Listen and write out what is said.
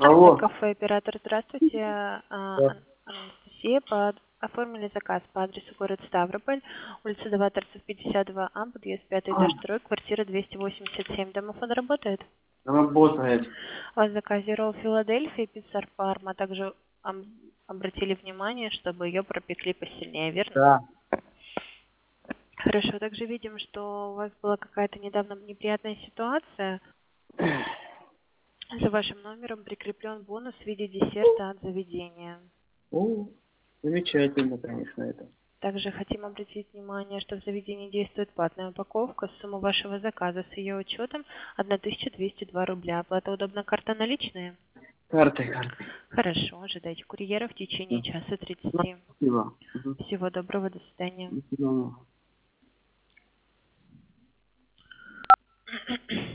Алло. Кафе «Оператор», здравствуйте. Да. Анастасия, оформили заказ по адресу город Ставрополь, улица Новоторцев, 52А, подъезд 5 этаж 2, квартира 287. Домофон работает? Работает. У вас в заказе ролл Филадельфия, пицца Парма, а также обратили внимание, чтобы ее пропекли посильнее, верно? Да. Хорошо, также видим, что у вас была какая-то недавно неприятная ситуация. За вашим номером прикреплен бонус в виде десерта от заведения. О, замечательно, конечно, это. Также хотим обратить внимание, что в заведении действует платная упаковка. Сумма вашего заказа с ее учетом 1202 рубля. Оплата удобна, карта наличные? Картой. Хорошо, ожидайте курьера в течение Да. часа 30. Спасибо. Угу. Всего доброго, до свидания. До свидания.